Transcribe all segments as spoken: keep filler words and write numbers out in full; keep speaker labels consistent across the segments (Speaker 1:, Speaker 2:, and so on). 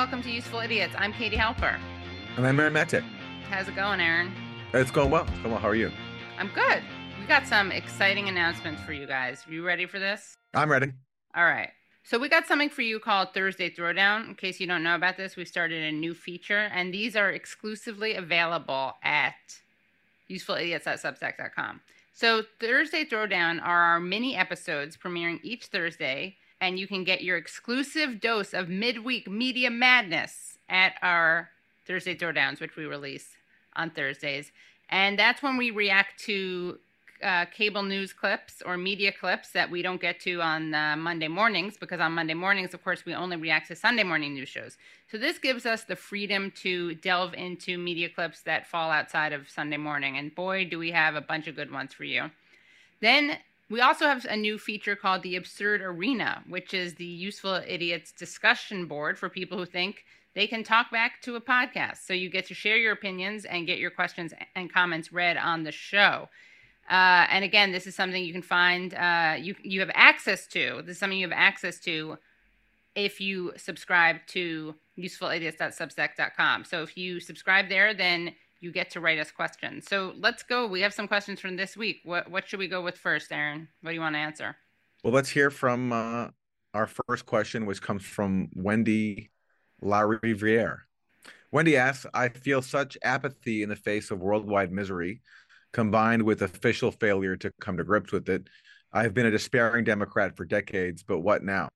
Speaker 1: welcome to Useful Idiots. I'm Katie Halper.
Speaker 2: And I'm Aaron Matek.
Speaker 1: How's it going, Aaron?
Speaker 2: It's going well. It's going well. How are you?
Speaker 1: I'm good. We got some exciting announcements for you guys. Are you ready for this?
Speaker 2: I'm ready.
Speaker 1: All right. So we got something for you called Thursday Throwdown. In case you don't know about this, we started a new feature, and these are exclusively available at useful idiots dot substack dot com. So Thursday Throwdown are our mini episodes premiering each Thursday, and you can get your exclusive dose of midweek media madness at our Thursday Throwdowns, which we release on Thursdays. And that's when we react to uh, cable news clips or media clips that we don't get to on uh, Monday mornings, because on Monday mornings, of course, we only react to Sunday morning news shows. So this gives us the freedom to delve into media clips that fall outside of Sunday morning. And boy, do we have a bunch of good ones for you. Then we also have a new feature called the Absurd Arena, which is the Useful Idiots discussion board for people who think they can talk back to a podcast. So you get to share your opinions and get your questions and comments read on the show. Uh, and again, this is something you can find, uh, you, you have access to. This is something you have access to if you subscribe to useful idiots dot substack dot com. So if you subscribe there, then you get to write us questions. So let's go. We have some questions from this week. What what should we go with first, Aaron? What do you want to answer?
Speaker 2: Well, let's hear from uh, our first question, which comes from Wendy Lariviere. Wendy asks, I feel such apathy in the face of worldwide misery, combined with official failure to come to grips with it. I've been a despairing Democrat for decades, but what now?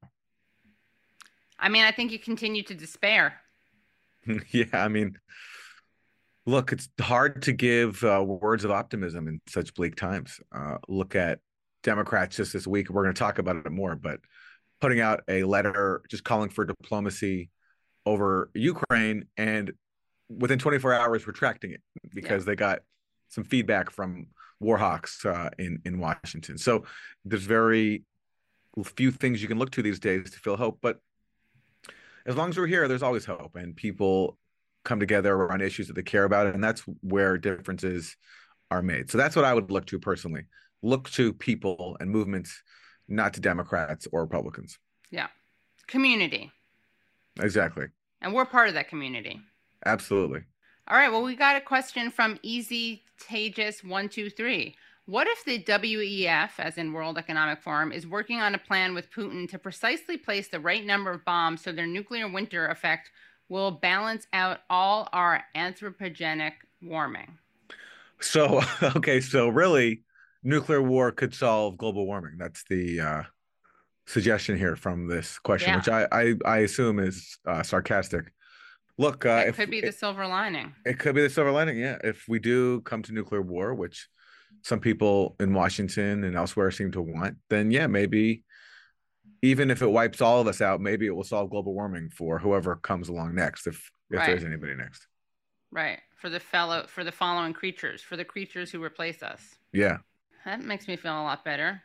Speaker 1: I mean, I think you continue to despair.
Speaker 2: Yeah, I mean, look, it's hard to give uh, words of optimism in such bleak times. Uh, look at Democrats just this week. We're going to talk about it more, but putting out a letter just calling for diplomacy over Ukraine, and within twenty-four hours retracting it because yeah. they got some feedback from war hawks uh, in, in Washington. So there's very few things you can look to these days to feel hope. But as long as we're here, there's always hope, and people come together on issues that they care about, and that's where differences are made. So that's what I would look to personally. Look to people and movements, not to Democrats or Republicans.
Speaker 1: Yeah. Community.
Speaker 2: Exactly.
Speaker 1: And we're part of that community.
Speaker 2: Absolutely.
Speaker 1: All right. Well, we got a question from Easy Tagus one two three. What if the W E F, as in World Economic Forum, is working on a plan with Putin to precisely place the right number of bombs so their nuclear winter effect will balance out all our anthropogenic warming?
Speaker 2: So, okay, so really, nuclear war could solve global warming. That's the uh, suggestion here from this question, yeah. which I, I, I assume is uh, sarcastic. Look, uh,
Speaker 1: it
Speaker 2: if,
Speaker 1: could be the
Speaker 2: it,
Speaker 1: silver lining.
Speaker 2: It could be the silver lining, yeah. If we do come to nuclear war, which some people in Washington and elsewhere seem to want, then yeah, maybe even if it wipes all of us out, maybe it will solve global warming for whoever comes along next, if if
Speaker 1: right.
Speaker 2: there's anybody next.
Speaker 1: Right. For the fellow, for the following creatures, for the creatures who replace us.
Speaker 2: Yeah.
Speaker 1: That makes me feel a lot better.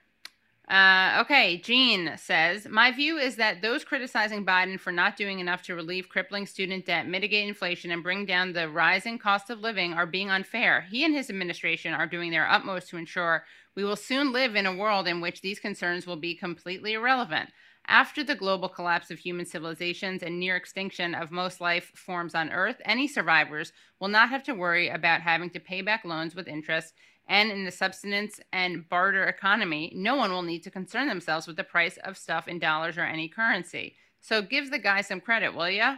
Speaker 1: Uh, okay, Jean says, my view is that those criticizing Biden for not doing enough to relieve crippling student debt, mitigate inflation, and bring down the rising cost of living are being unfair. He and his administration are doing their utmost to ensure we will soon live in a world in which these concerns will be completely irrelevant. After the global collapse of human civilizations and near extinction of most life forms on Earth, any survivors will not have to worry about having to pay back loans with interest. And in the subsistence and barter economy, no one will need to concern themselves with the price of stuff in dollars or any currency. So give the guy some credit, will ya?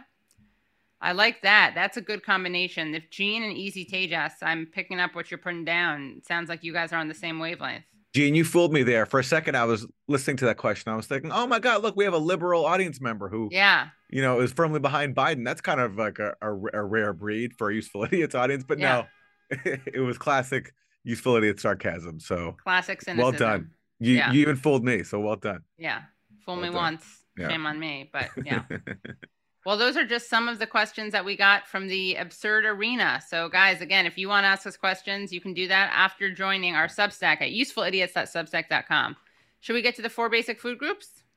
Speaker 1: I like that. That's a good combination. If Gene and Easy Tejas, I'm picking up what you're putting down. It sounds like you guys are on the same wavelength.
Speaker 2: Gene, you fooled me there. For a second, I was listening to that question. I was thinking, oh my God, look, we have a liberal audience member who,
Speaker 1: yeah,
Speaker 2: you know, is firmly behind Biden. That's kind of like a, a, a rare breed for a Useful Idiots audience. But yeah. no, it was classic Useful Idiot sarcasm. So
Speaker 1: classic cynicism.
Speaker 2: Well done. You
Speaker 1: yeah.
Speaker 2: you even fooled me. So well done.
Speaker 1: Yeah. Fool well me done. once.
Speaker 2: Yeah.
Speaker 1: Shame on me. But yeah. Well, those are just some of the questions that we got from the Absurd Arena. So guys, again, if you want to ask us questions, you can do that after joining our Substack at useful idiots dot substack dot com. Should we get to the four basic food groups?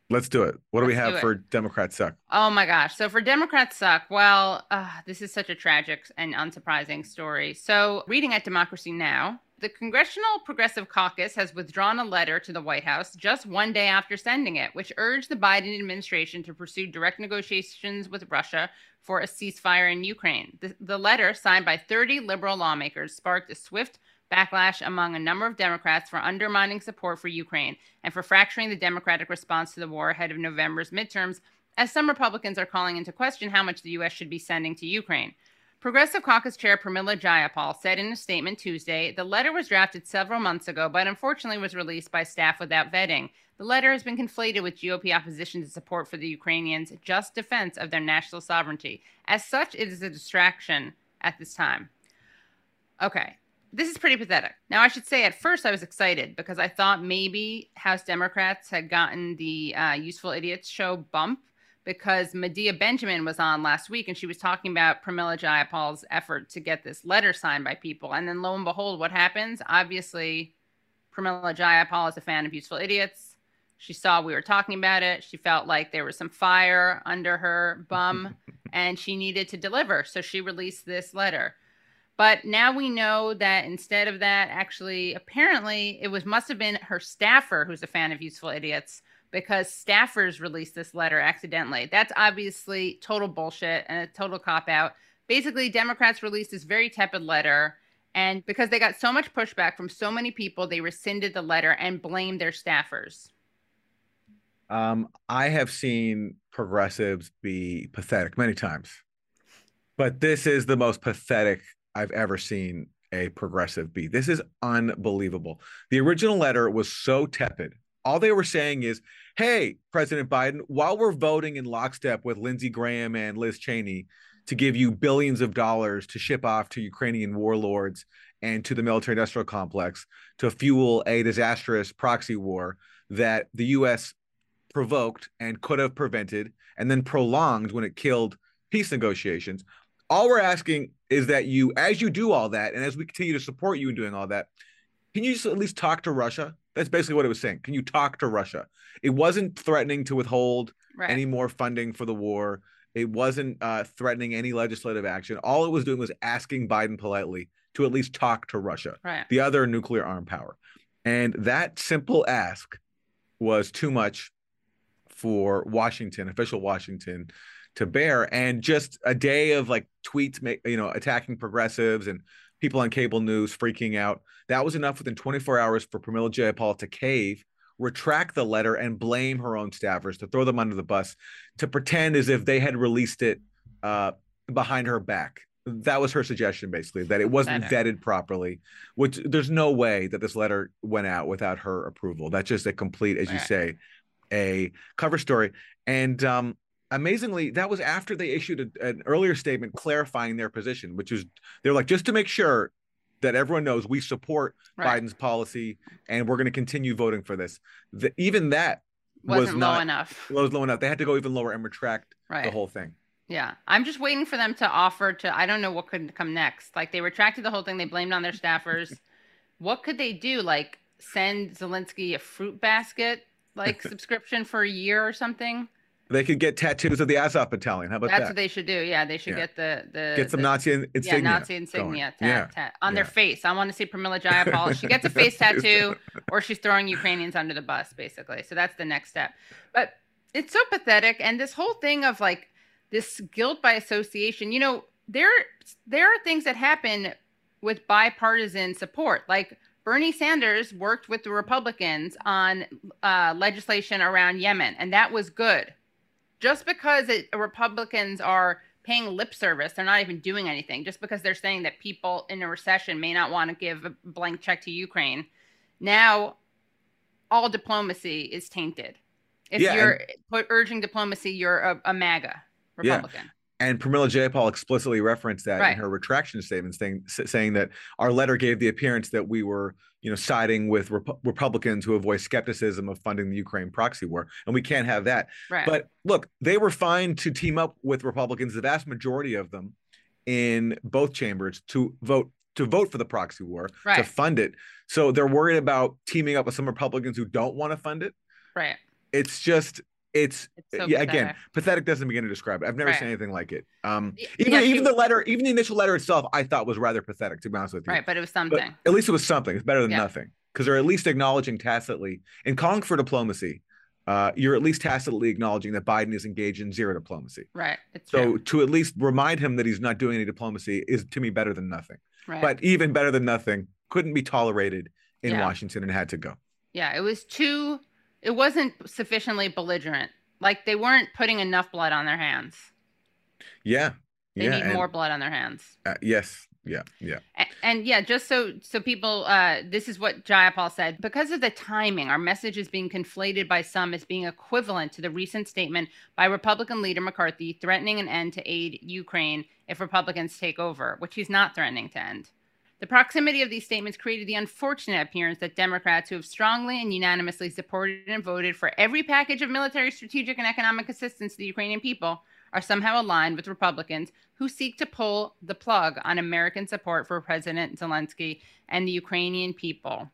Speaker 2: Let's do it. What do we
Speaker 1: Let's do
Speaker 2: have
Speaker 1: it.
Speaker 2: for Democrats suck?
Speaker 1: Oh my gosh. So for Democrats suck, well, uh, this is such a tragic and unsurprising story. So reading at Democracy Now!, the Congressional Progressive Caucus has withdrawn a letter to the White House just one day after sending it, which urged the Biden administration to pursue direct negotiations with Russia for a ceasefire in Ukraine. The, the letter, signed by thirty liberal lawmakers, sparked a swift backlash among a number of Democrats for undermining support for Ukraine and for fracturing the Democratic response to the war ahead of November's midterms, as some Republicans are calling into question how much the U S should be sending to Ukraine. Progressive Caucus Chair Pramila Jayapal said in a statement Tuesday, the letter was drafted several months ago, but unfortunately was released by staff without vetting. The letter has been conflated with G O P opposition to support for the Ukrainians' just defense of their national sovereignty. As such, it is a distraction at this time. Okay, this is pretty pathetic. Now, I should say at first I was excited because I thought maybe House Democrats had gotten the uh, Useful Idiots show bump, because Medea Benjamin was on last week and she was talking about Pramila Jayapal's effort to get this letter signed by people. And then lo and behold, what happens? Obviously, Pramila Jayapal is a fan of Useful Idiots. She saw we were talking about it. She felt like there was some fire under her bum and she needed to deliver. So she released this letter. But now we know that instead of that, actually, apparently, it was must have been her staffer who's a fan of Useful Idiots, because staffers released this letter accidentally. That's obviously total bullshit and a total cop-out. Basically, Democrats released this very tepid letter, and because they got so much pushback from so many people, they rescinded the letter and blamed their staffers.
Speaker 2: Um, I have seen progressives be pathetic many times, but this is the most pathetic I've ever seen a progressive be. This is unbelievable. The original letter was so tepid. All they were saying is, hey, President Biden, while we're voting in lockstep with Lindsey Graham and Liz Cheney to give you billions of dollars to ship off to Ukrainian warlords and to the military industrial complex to fuel a disastrous proxy war that the U S provoked and could have prevented and then prolonged when it killed peace negotiations. All we're asking is that you, as you do all that, and as we continue to support you in doing all that, can you just at least talk to Russia? That's basically what it was saying. Can you talk to Russia? It wasn't threatening to withhold right. any more funding for the war. It wasn't uh, threatening any legislative action. All it was doing was asking Biden politely to at least talk to Russia,
Speaker 1: right.
Speaker 2: the other nuclear armed power. And that simple ask was too much for Washington, official Washington, to bear. And just a day of like tweets, you know, attacking progressives and people on cable news freaking out. That was enough within twenty-four hours for Pramila Jayapal to cave, retract the letter, and blame her own staffers, to throw them under the bus, to pretend as if they had released it uh, behind her back. That was her suggestion, basically, that it wasn't vetted properly, which there's no way that this letter went out without her approval. That's just a complete, as you say, a cover story. And um, amazingly, that was after they issued a, an earlier statement clarifying their position, which is they're like, just to make sure that everyone knows we support right. Biden's policy and we're going to continue voting for this. The, even that
Speaker 1: wasn't
Speaker 2: was not
Speaker 1: low enough.
Speaker 2: Was low enough. They had to go even lower and retract right. the whole thing.
Speaker 1: Yeah. I'm just waiting for them to offer to, I don't know what could come next. Like they retracted the whole thing. They blamed on their staffers. What could they do? Like send Zelensky a fruit basket, like subscription for a year or something?
Speaker 2: They could get tattoos of the Azov Battalion. How about
Speaker 1: That's
Speaker 2: that?
Speaker 1: That's what they should do. Yeah, they should
Speaker 2: yeah.
Speaker 1: get the the
Speaker 2: get some
Speaker 1: the,
Speaker 2: Nazi insignia.
Speaker 1: Yeah, Nazi insignia tat,
Speaker 2: yeah.
Speaker 1: tat, on
Speaker 2: yeah.
Speaker 1: their face. I want to see Pramila Jayapal. She gets a face tattoo, or she's throwing Ukrainians under the bus, basically. So that's the next step. But it's so pathetic, and this whole thing of like this guilt by association. You know, there there are things that happen with bipartisan support, like Bernie Sanders worked with the Republicans on uh, legislation around Yemen, and that was good. Just because it, Republicans are paying lip service, they're not even doing anything. Just because they're saying that people in a recession may not want to give a blank check to Ukraine, now all diplomacy is tainted. If yeah, you're and, put, urging diplomacy, you're a, a MAGA Republican.
Speaker 2: Yeah. And Pramila Jayapal explicitly referenced that
Speaker 1: right.
Speaker 2: in her retraction statement, saying saying that our letter gave the appearance that we were, you know, siding with Rep- Republicans who have voiced skepticism of funding the Ukraine proxy war, and we can't have that.
Speaker 1: Right.
Speaker 2: But look, they were fine to team up with Republicans, the vast majority of them, in both chambers to vote to vote for the proxy war,
Speaker 1: right.
Speaker 2: to fund it. So they're worried about teaming up with some Republicans who don't want to fund it.
Speaker 1: Right.
Speaker 2: It's just It's,
Speaker 1: It's so
Speaker 2: yeah,
Speaker 1: pathetic.
Speaker 2: again, pathetic doesn't begin to describe it. I've never
Speaker 1: Right.
Speaker 2: seen anything like it. Um,
Speaker 1: Y-
Speaker 2: even
Speaker 1: yeah, she-
Speaker 2: even the letter, even the initial letter itself, I thought was rather pathetic, to be honest with you.
Speaker 1: Right, but it was
Speaker 2: But
Speaker 1: something.
Speaker 2: at least it was something. It's better than
Speaker 1: Yeah.
Speaker 2: nothing, because they're at least acknowledging tacitly and calling for diplomacy. Uh, you're at least tacitly acknowledging that Biden is engaged in zero diplomacy.
Speaker 1: Right. It's
Speaker 2: So
Speaker 1: true.
Speaker 2: to at least remind him that he's not doing any diplomacy is, to me, better than nothing.
Speaker 1: Right.
Speaker 2: But even better than nothing couldn't be tolerated in
Speaker 1: Yeah.
Speaker 2: Washington and had to go.
Speaker 1: Yeah, it was too. It wasn't sufficiently belligerent. Like they weren't putting enough blood on their hands.
Speaker 2: Yeah.
Speaker 1: They
Speaker 2: yeah.
Speaker 1: need
Speaker 2: and,
Speaker 1: more blood on their hands.
Speaker 2: uh, yes. Yeah. Yeah.
Speaker 1: And, and yeah, just so so people, uh, this is what Jayapal said. Because of the timing, our message is being conflated by some as being equivalent to the recent statement by Republican leader McCarthy threatening an end to aid Ukraine if Republicans take over, which he's not threatening to end. The proximity of these statements created the unfortunate appearance that Democrats who have strongly and unanimously supported and voted for every package of military, strategic, and economic assistance to the Ukrainian people are somehow aligned with Republicans who seek to pull the plug on American support for President Zelensky and the Ukrainian people.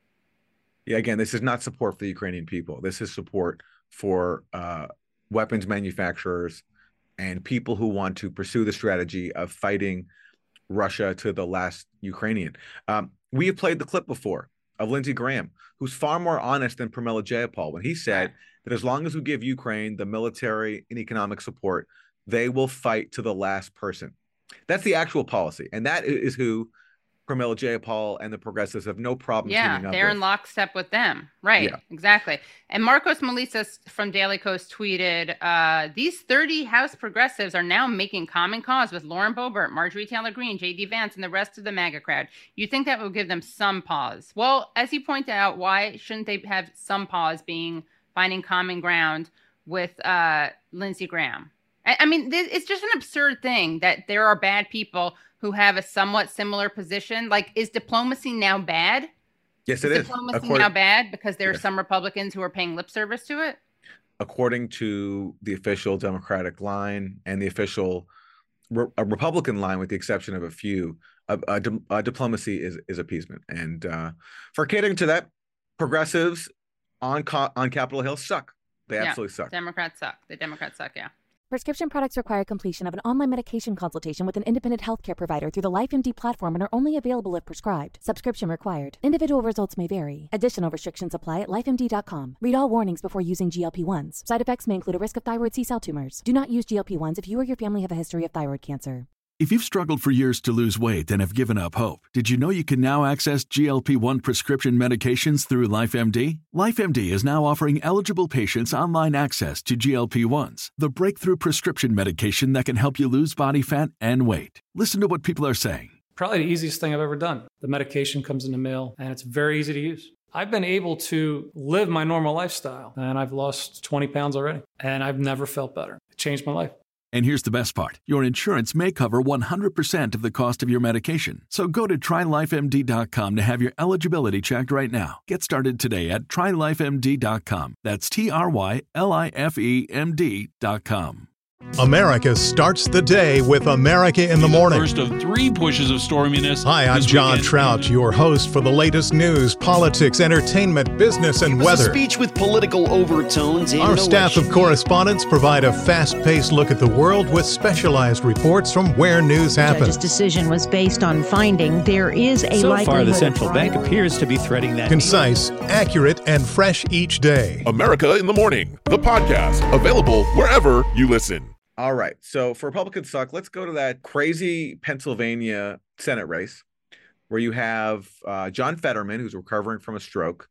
Speaker 2: Yeah, again, this is not support for the Ukrainian people. This is support for uh, weapons manufacturers and people who want to pursue the strategy of fighting Russia to the last Ukrainian. Um, we have played the clip before of Lindsey Graham, who's far more honest than Pramila Jayapal when he said that as long as we give Ukraine the military and economic support, they will fight to the last person. That's the actual policy. And that is who Pramila Jayapal and the progressives have no problem
Speaker 1: Yeah,
Speaker 2: teaming up
Speaker 1: they're
Speaker 2: with.
Speaker 1: in lockstep with them. Right,
Speaker 2: Yeah.
Speaker 1: exactly. And Marcos Melisas from Daily Kos tweeted, uh, these thirty House progressives are now making common cause with Lauren Boebert, Marjorie Taylor Greene, J D Vance, and the rest of the MAGA crowd. You think that will give them some pause? Well, as you pointed out, why shouldn't they have some pause being finding common ground with uh, Lindsey Graham? I, I mean, this, it's just an absurd thing that there are bad people who have a somewhat similar position. Like, is diplomacy now bad?
Speaker 2: Yes, it
Speaker 1: is.
Speaker 2: is.
Speaker 1: Diplomacy
Speaker 2: According,
Speaker 1: now bad because there are
Speaker 2: yes.
Speaker 1: some Republicans who are paying lip service to it?
Speaker 2: According to the official Democratic line and the official re- a Republican line, with the exception of a few, uh, uh, di- uh, diplomacy is, is appeasement. And uh, for catering to that, progressives on co- on Capitol Hill suck. They
Speaker 1: Yeah.
Speaker 2: absolutely suck.
Speaker 1: Democrats suck. The Democrats suck, yeah.
Speaker 3: Prescription products require completion of an online medication consultation with an independent healthcare provider through the LifeMD platform and are only available if prescribed. Subscription required. Individual results may vary. Additional restrictions apply at life M D dot com. Read all warnings before using G L P ones. Side effects may include a risk of thyroid C-cell tumors. Do not use G L P ones if you or your family have a history of thyroid cancer.
Speaker 4: If you've struggled for years to lose weight and have given up hope, did you know you can now access G L P one prescription medications through LifeMD? LifeMD is now offering eligible patients online access to G L P ones, the breakthrough prescription medication that can help you lose body fat and weight. Listen to what people are saying.
Speaker 5: Probably the easiest thing I've ever done. The medication comes in the mail, and it's very easy to use. I've been able to live my normal lifestyle, and I've lost twenty pounds already, and I've never felt better. It changed my life.
Speaker 4: And here's the best part. Your insurance may cover one hundred percent of the cost of your medication. So go to try life M D dot com to have your eligibility checked right now. Get started today at try life M D dot com. That's T R Y L I F E M D dot com.
Speaker 6: America starts the day with America in the Morning.
Speaker 7: First of three pushes of storminess.
Speaker 6: Hi, I'm
Speaker 7: this
Speaker 6: John
Speaker 7: weekend.
Speaker 6: Trout, your host for the latest news, politics, entertainment, business, and
Speaker 8: It was
Speaker 6: weather.
Speaker 8: a speech with political overtones. In
Speaker 6: Our
Speaker 8: an
Speaker 6: staff
Speaker 8: election.
Speaker 6: of correspondents provide a fast-paced look at the world with specialized reports from where news
Speaker 9: The judge's
Speaker 6: happens.
Speaker 9: decision was based on finding there is a
Speaker 10: So
Speaker 9: likelihood
Speaker 10: far, the
Speaker 9: of
Speaker 10: central
Speaker 9: fraud.
Speaker 10: bank appears to be threading that.
Speaker 6: Concise, accurate, and fresh each day.
Speaker 11: America in the Morning, the podcast, available wherever you listen.
Speaker 2: All right. So for Republicans suck, let's go to that crazy Pennsylvania Senate race where you have uh, John Fetterman, who's recovering from a stroke,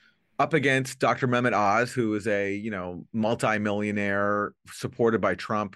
Speaker 2: up against Doctor Mehmet Oz, who is a, you know, multimillionaire supported by Trump,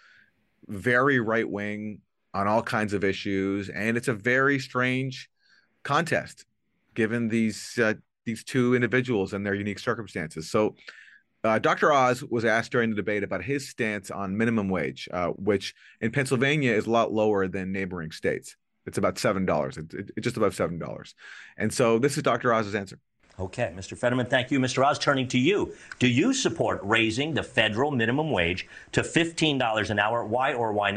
Speaker 2: very right wing on all kinds of issues. And it's a very strange contest given these uh, these two individuals and their unique circumstances. So Uh, Doctor Oz was asked during the debate about his stance on minimum wage, uh, which in Pennsylvania is a lot lower than neighboring states. It's about seven dollars. It's it, just above seven dollars. And so this is Doctor Oz's answer.
Speaker 12: Okay, Mister Fetterman, thank you. Mister Oz, turning to you. Do you support raising the federal minimum wage to fifteen dollars an hour? Why or why not?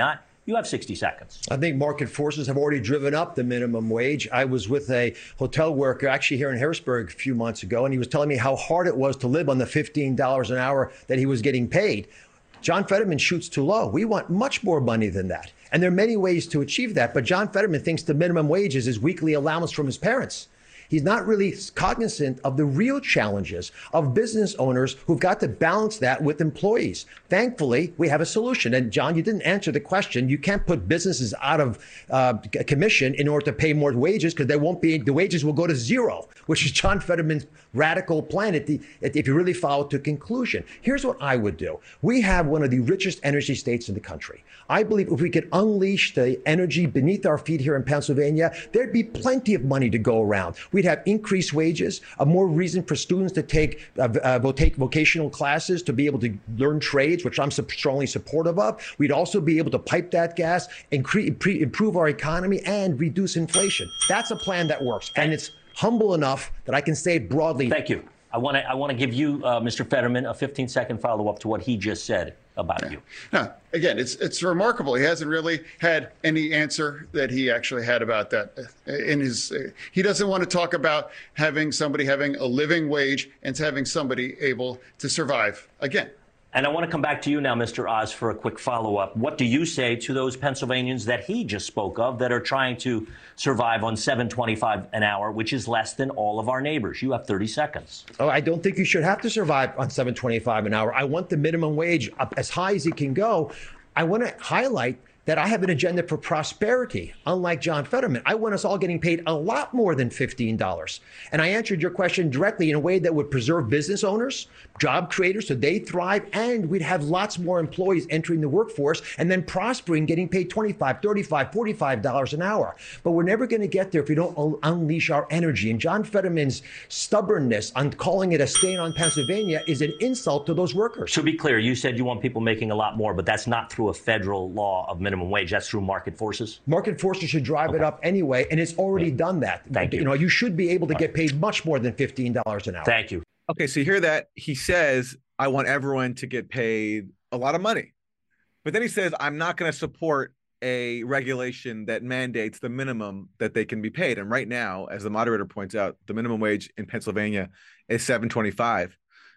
Speaker 12: You have sixty seconds.
Speaker 10: I think market forces have already driven up the minimum wage. I was with a hotel worker actually here in Harrisburg a few months ago, and he was telling me how hard it was to live on the fifteen dollars an hour that he was getting paid. John Fetterman shoots too low. We want much more money than that. And there are many ways to achieve that. But John Fetterman thinks the minimum wage is his weekly allowance from his parents. He's not really cognizant of the real challenges of business owners who've got to balance that with employees. Thankfully, we have a solution. And John, you didn't answer the question. You can't put businesses out of uh, commission in order to pay more wages because they won't be, the wages will go to zero, which is John Fetterman's radical plan at the, if you really follow it to conclusion. Here's what I would do. We have one of the richest energy states in the country. I believe if we could unleash the energy beneath our feet here in Pennsylvania, there'd be plenty of money to go around. We'd have increased wages, a more reason for students to take, uh, uh, take vocational classes, to be able to learn trades, which I'm strongly supportive of. We'd also be able to pipe that gas, incre- pre- improve our economy, and reduce inflation. That's a plan that works. And it's humble enough that I can say it broadly.
Speaker 12: Thank you. I want to I want to give you, uh, Mister Fetterman, a fifteen second follow up to what he just said about
Speaker 13: yeah.
Speaker 12: you.
Speaker 13: No, again, it's it's remarkable. He hasn't really had any answer that he actually had about that in his. Uh, he doesn't want to talk about having somebody having a living wage and having somebody able to survive. Again.
Speaker 12: And I want to come back to you now, Mister Oz, for a quick follow-up. What do you say to those Pennsylvanians that he just spoke of that are trying to survive on seven twenty-five an hour, which is less than all of our neighbors? You have thirty seconds.
Speaker 10: Oh, I don't think you should have to survive on seven twenty-five an hour. I want the minimum wage up as high as it can go. I want to highlight that I have an agenda for prosperity, unlike John Fetterman. I want us all getting paid a lot more than fifteen dollars. And I answered your question directly in a way that would preserve business owners, job creators, so they thrive, and we'd have lots more employees entering the workforce and then prospering, getting paid twenty-five, thirty-five, forty-five dollars an hour. But we're never going to get there if we don't un- unleash our energy. And John Fetterman's stubbornness on calling it a stain on Pennsylvania is an insult to those workers.
Speaker 12: To be clear, you said you want people making a lot more, but that's not through a federal law of minimum wage. That's through market forces?
Speaker 10: Market forces should drive okay. it up anyway, and it's already yeah. done that.
Speaker 12: Thank you.
Speaker 10: You know, you should be able to
Speaker 12: All
Speaker 10: get
Speaker 12: right.
Speaker 10: paid much more than fifteen dollars an hour.
Speaker 12: Thank you.
Speaker 2: Okay, so you hear that? He says, I want everyone to get paid a lot of money. But then he says, I'm not going to support a regulation that mandates the minimum that they can be paid. And right now, as the moderator points out, the minimum wage in Pennsylvania is seven twenty-five.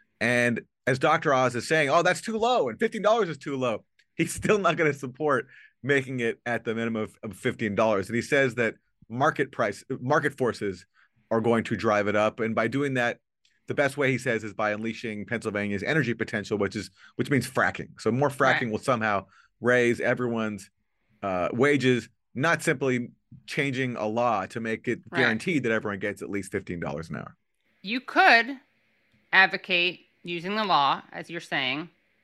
Speaker 2: And as Doctor Oz is saying, oh, that's too low, and fifteen dollars is too low. He's still not going to support making it at the minimum of, of fifteen dollars. And he says that market price, market forces are going to drive it up. And by doing that, the best way, he says, is by unleashing Pennsylvania's energy potential, which is which means fracking. So more fracking right. will somehow raise everyone's uh, wages, not simply changing a law to make it right. guaranteed that everyone gets at least fifteen dollars an hour.
Speaker 1: You could advocate using the law, as you're saying,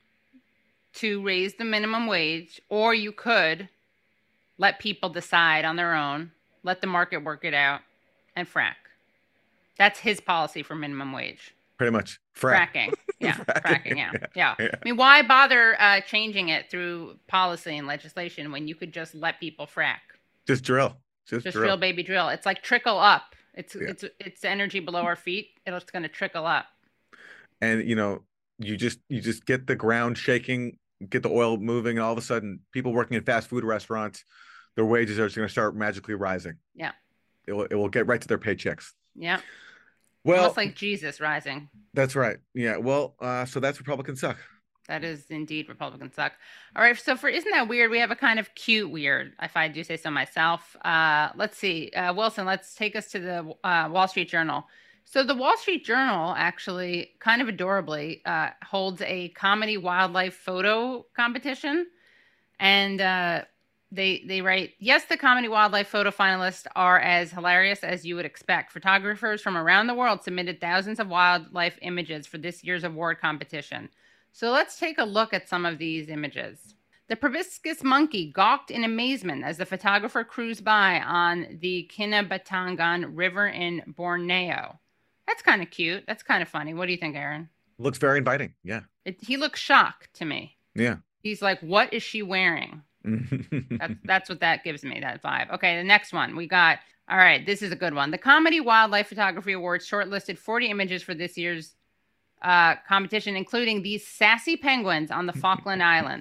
Speaker 1: to raise the minimum wage, or you could let people decide on their own, let the market work it out, and frack. That's his policy for minimum wage.
Speaker 2: Pretty much. Frack.
Speaker 1: Fracking. Yeah.
Speaker 2: fracking.
Speaker 1: Fracking. Yeah.
Speaker 2: Yeah.
Speaker 1: yeah.
Speaker 2: yeah.
Speaker 1: I mean, why bother uh, changing it through policy and legislation when you could just let people frack?
Speaker 2: Just drill. Just,
Speaker 1: just
Speaker 2: drill.
Speaker 1: drill, baby, drill. It's like trickle up. It's
Speaker 2: yeah.
Speaker 1: it's it's energy below our feet. It's going to trickle up.
Speaker 2: And you know, you just you just get the ground shaking, get the oil moving, and all of a sudden, people working in fast food restaurants, their wages are just going to start magically rising.
Speaker 1: Yeah.
Speaker 2: It will it will get right to their paychecks.
Speaker 1: Yeah.
Speaker 2: Well,
Speaker 1: almost like Jesus rising.
Speaker 2: That's right. Yeah. Well, uh, so that's Republicans suck.
Speaker 1: That is indeed Republicans suck. All right. So for Isn't That Weird? We have a kind of cute weird, if I do say so myself. Uh, let's see. Uh, Wilson, let's take us to the uh, Wall Street Journal. So the Wall Street Journal actually kind of adorably uh, holds a comedy wildlife photo competition. And uh, they they write, yes, the comedy wildlife photo finalists are as hilarious as you would expect. Photographers from around the world submitted thousands of wildlife images for this year's award competition. So let's take a look at some of these images. The proboscis monkey gawked in amazement as the photographer cruised by on the Kinabatangan River in Borneo. That's kind of cute. That's kind of funny. What do you think, Aaron?
Speaker 2: Looks very inviting. Yeah.
Speaker 1: It, he looks shocked to me.
Speaker 2: Yeah.
Speaker 1: He's like, what is she wearing? that's, that's what that gives me, that vibe. Okay, the next one we got. All right, this is a good one. The Comedy Wildlife Photography Awards shortlisted forty images for this year's uh, competition, including these sassy penguins on the Falkland Islands.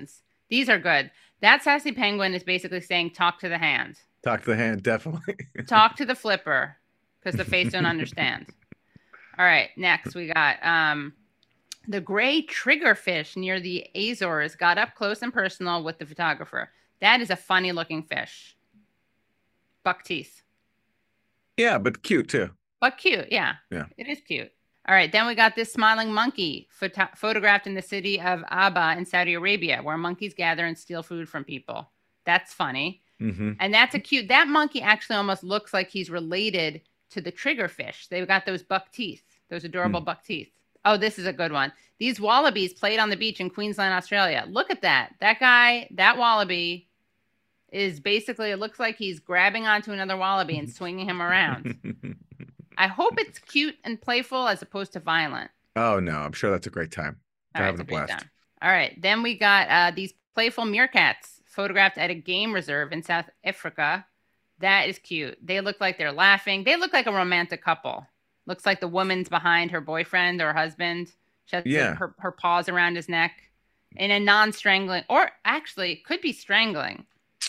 Speaker 1: These are good. That sassy penguin is basically saying, talk to the hand.
Speaker 2: Talk to the hand, definitely.
Speaker 1: Talk to the flipper, because the face don't understand. All right, next we got um, the gray triggerfish near the Azores got up close and personal with the photographer. That is a funny looking fish. Buck teeth.
Speaker 2: Yeah, but cute too.
Speaker 1: But cute, yeah.
Speaker 2: Yeah.
Speaker 1: It is cute. All right, then we got this smiling monkey photo- photographed in the city of Aba in Saudi Arabia, where monkeys gather and steal food from people. That's funny.
Speaker 2: Mm-hmm.
Speaker 1: And that's a cute, that monkey actually almost looks like he's related to the triggerfish. They've got those buck teeth, those adorable mm. buck teeth. Oh, this is a good one. These wallabies played on the beach in Queensland, Australia. Look at that. That guy, that wallaby is basically, it looks like he's grabbing onto another wallaby and swinging him around. I hope it's cute and playful as opposed to violent.
Speaker 2: Oh, no. I'm sure that's a great time. They're
Speaker 1: All right,
Speaker 2: having a blast.
Speaker 1: Time. All right. Then we got uh, these playful meerkats photographed at a game reserve in South Africa. That is cute. They look like they're laughing. They look like a romantic couple. Looks like the woman's behind her boyfriend or husband. She has
Speaker 2: yeah.
Speaker 1: her, her paws around his neck in a non-strangling, or actually could be strangling.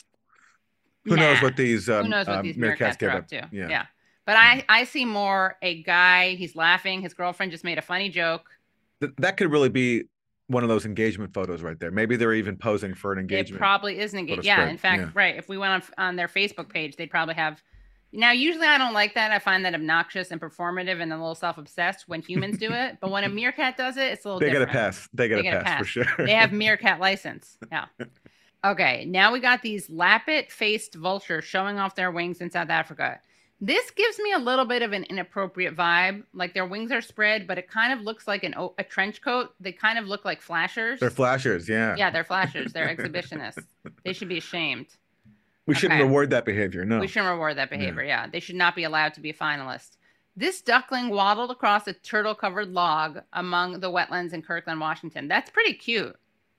Speaker 2: Who
Speaker 1: nah.
Speaker 2: knows what these, um,
Speaker 1: Who knows what
Speaker 2: um,
Speaker 1: these
Speaker 2: meerkats,
Speaker 1: meerkats
Speaker 2: get
Speaker 1: are
Speaker 2: up
Speaker 1: up to.
Speaker 2: Yeah.
Speaker 1: yeah. But I, I see more a guy, he's laughing. His girlfriend just made a funny joke.
Speaker 2: Th- that could really be one of those engagement photos right there. Maybe they're even posing for an engagement.
Speaker 1: It probably is an engagement. Yeah,
Speaker 2: spread.
Speaker 1: in fact,
Speaker 2: yeah.
Speaker 1: right. If we went on, on their Facebook page, they'd probably have. Now, usually I don't like that. I find that obnoxious and performative and a little self-obsessed when humans do it. But when a meerkat does it, it's a little
Speaker 2: they
Speaker 1: different.
Speaker 2: Get a pass. They get, they a, get pass, a pass for sure.
Speaker 1: They have meerkat license. Yeah. Okay, now we got these lappet-faced vultures showing off their wings in South Africa. This gives me a little bit of an inappropriate vibe. Like their wings are spread, but it kind of looks like an a trench coat. They kind of look like flashers.
Speaker 2: They're flashers, yeah.
Speaker 1: Yeah, they're flashers. They're exhibitionists. They should be ashamed.
Speaker 2: We okay. shouldn't reward that behavior, no.
Speaker 1: We shouldn't reward that behavior, yeah. yeah. They should not be allowed to be a finalist. This duckling waddled across a turtle-covered log among the wetlands in Kirkland, Washington. That's pretty cute.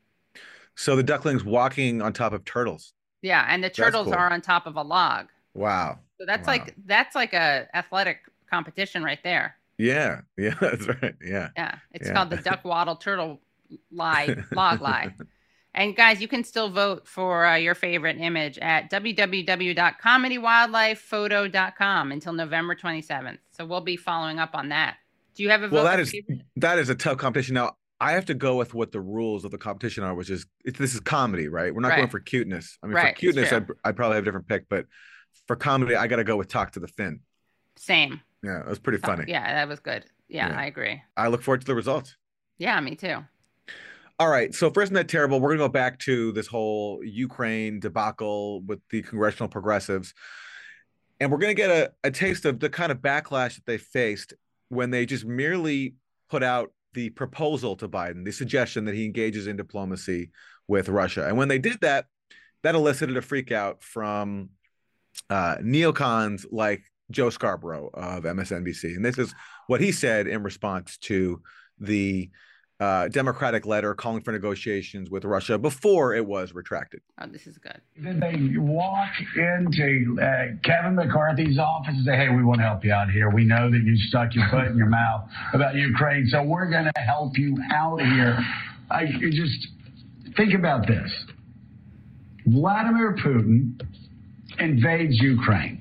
Speaker 2: So the duckling's walking on top of turtles.
Speaker 1: Yeah, and the turtles cool. are on top of a log.
Speaker 2: Wow.
Speaker 1: So that's
Speaker 2: wow.
Speaker 1: like that's like a athletic competition right there.
Speaker 2: Yeah, yeah, that's right. Yeah.
Speaker 1: Yeah. It's
Speaker 2: yeah.
Speaker 1: called the duck waddle turtle lie log lie. And guys, you can still vote for uh, your favorite image at w w w dot comedy wildlife photo dot com until November twenty-seventh. So we'll be following up on that. Do you have a vote?
Speaker 2: Well, that is favorite? that is a tough competition. Now, I have to go with what the rules of the competition are, which is it, this is comedy, right? We're not right. going for cuteness. I mean,
Speaker 1: right.
Speaker 2: for cuteness, I'd, I'd probably have a different pick, but for comedy, I got to go with Talk to the Fin.
Speaker 1: Same.
Speaker 2: Yeah, it was pretty funny.
Speaker 1: Yeah, that was good. Yeah, yeah, I agree.
Speaker 2: I look forward to the results.
Speaker 1: Yeah, me too.
Speaker 2: All right. So first, Net Terrible, we're going to go back to this whole Ukraine debacle with the congressional progressives. And we're going to get a, a taste of the kind of backlash that they faced when they just merely put out the proposal to Biden, the suggestion that he engages in diplomacy with Russia. And when they did that, that elicited a freak out from uh, neocons like Joe Scarborough of M S N B C. And this is what he said in response to the uh, Democratic letter calling for negotiations with Russia before it was retracted.
Speaker 1: Oh, this is good.
Speaker 14: Then they walk into uh, Kevin McCarthy's office and say, hey, we want to help you out here. We know that you stuck your foot in your mouth about Ukraine, so we're going to help you out here. I you just think about this. Vladimir Putin invades Ukraine.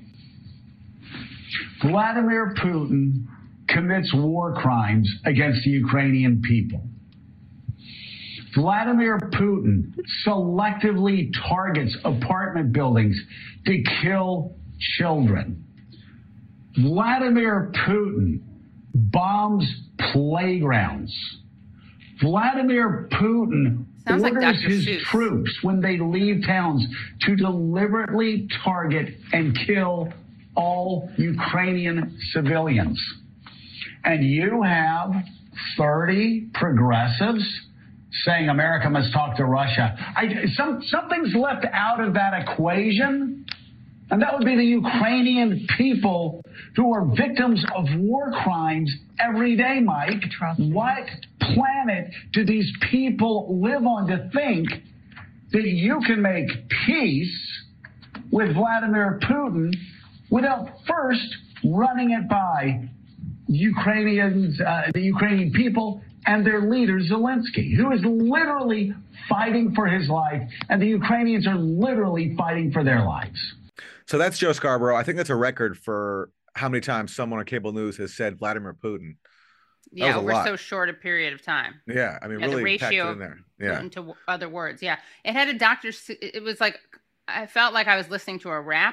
Speaker 14: Vladimir Putin commits war crimes against the Ukrainian people. Vladimir Putin selectively targets apartment buildings to kill children. Vladimir Putin bombs playgrounds. Vladimir Putin
Speaker 1: Sounds
Speaker 14: orders
Speaker 1: like
Speaker 14: his
Speaker 1: Seuss.
Speaker 14: troops when they leave towns to deliberately target and kill all Ukrainian civilians. And you have thirty progressives saying America must talk to Russia. I, some, something's left out of that equation, and that would be the Ukrainian people who are victims of war crimes every day, Mike. What planet do these people live on to think that you can make peace with Vladimir Putin without first running it by Ukrainians, uh, the Ukrainian people and their leader, Zelensky, who is literally fighting for his life, and the Ukrainians are literally fighting for their lives.
Speaker 2: So that's Joe Scarborough. I think that's a record for how many times someone on cable news has said Vladimir Putin. That
Speaker 1: yeah, over
Speaker 2: lot.
Speaker 1: so short a period of time.
Speaker 2: Yeah, I mean,
Speaker 1: yeah,
Speaker 2: really
Speaker 1: the ratio
Speaker 2: packed it in there. Yeah,
Speaker 1: into other words. Yeah, it had a doctor. It was like I felt like I was listening to a rap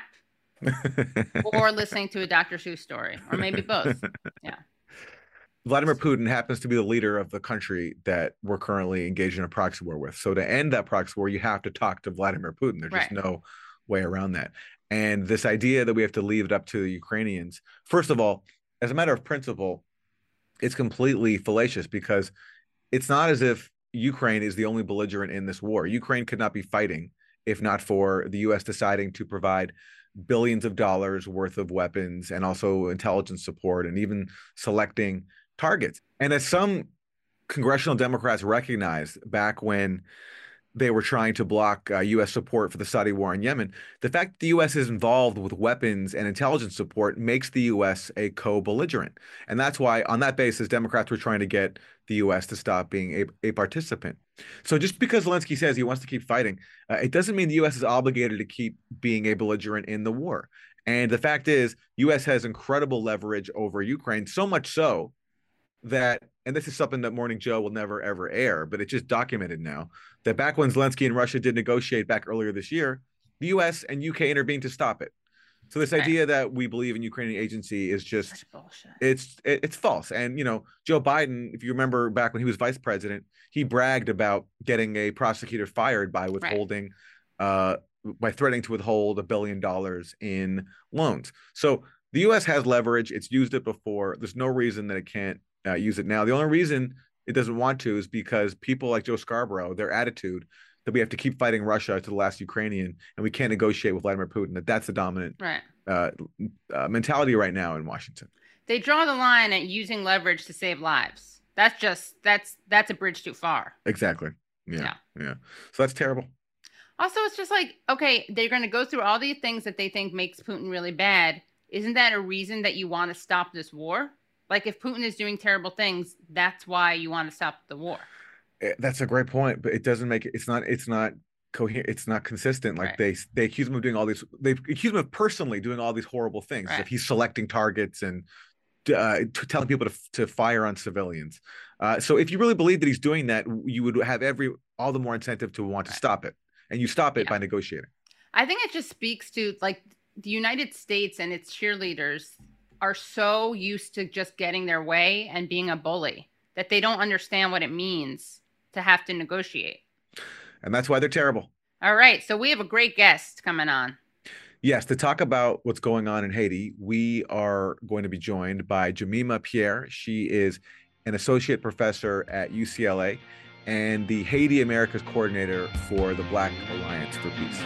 Speaker 1: or listening to a Doctor Seuss story, or maybe both. Yeah.
Speaker 2: Vladimir Putin happens to be the leader of the country that we're currently engaged in a proxy war with. So to end that proxy war, you have to talk to Vladimir Putin. There's just
Speaker 1: right.
Speaker 2: no way around that. And this idea that we have to leave it up to the Ukrainians, first of all, as a matter of principle, it's completely fallacious because it's not as if Ukraine is the only belligerent in this war. Ukraine could not be fighting if not for the U S deciding to provide billions of dollars worth of weapons and also intelligence support and even selecting targets. And as some congressional Democrats recognized back when they were trying to block uh, U S support for the Saudi war in Yemen, the fact that the U S is involved with weapons and intelligence support makes the U S a co-belligerent. And that's why, on that basis, Democrats were trying to get the U S to stop being a, a participant. So just because Zelensky says he wants to keep fighting, uh, it doesn't mean the U S is obligated to keep being a belligerent in the war. And the fact is, U S has incredible leverage over Ukraine, so much so that, and this is something that Morning Joe will never, ever air, but it's just documented now, that back when Zelensky and Russia did negotiate back earlier this year, the U S and U K intervened to stop it. So this idea that we believe in Ukrainian agency is just, it's it, it's false. And, you know, Joe Biden, if you remember back when he was vice president, he bragged about getting a prosecutor fired by withholding, right. uh, by threatening to withhold a billion dollars in loans. So the U S has leverage. It's used it before. There's no reason that it can't uh, use it now. The only reason it doesn't want to is because people like Joe Scarborough, their attitude that we have to keep fighting Russia to the last Ukrainian and we can't negotiate with Vladimir Putin, that that's the dominant
Speaker 1: right.
Speaker 2: uh, uh, mentality right now in Washington.
Speaker 1: They draw the line at using leverage to save lives. That's just, that's, that's a bridge too far.
Speaker 2: Exactly. Yeah.
Speaker 1: Yeah.
Speaker 2: yeah. So that's terrible.
Speaker 1: Also, it's just like, okay, they're going to go through all these things that they think makes Putin really bad. Isn't that a reason that you want to stop this war? Like if Putin is doing terrible things, that's why you want to stop the war.
Speaker 2: That's a great point, but it doesn't make it, it's not, it's not coherent. It's not consistent. Like right. they, they accuse him of doing all these, they accuse him of personally doing all these horrible things. Right. If he's selecting targets and uh, telling people to, to fire on civilians. Uh, so if you really believe that he's doing that, you would have every, all the more incentive to want right. to stop it. And you stop it yeah. by negotiating.
Speaker 1: I think it just speaks to like the United States and its cheerleaders are so used to just getting their way and being a bully that they don't understand what it means to have to negotiate.
Speaker 2: And that's why they're terrible.
Speaker 1: All right. So we have a great guest coming on.
Speaker 2: Yes. To talk about what's going on in Haiti, we are going to be joined by Jemima Pierre. She is an associate professor at U C L A and the Haiti Americas coordinator for the Black Alliance for Peace.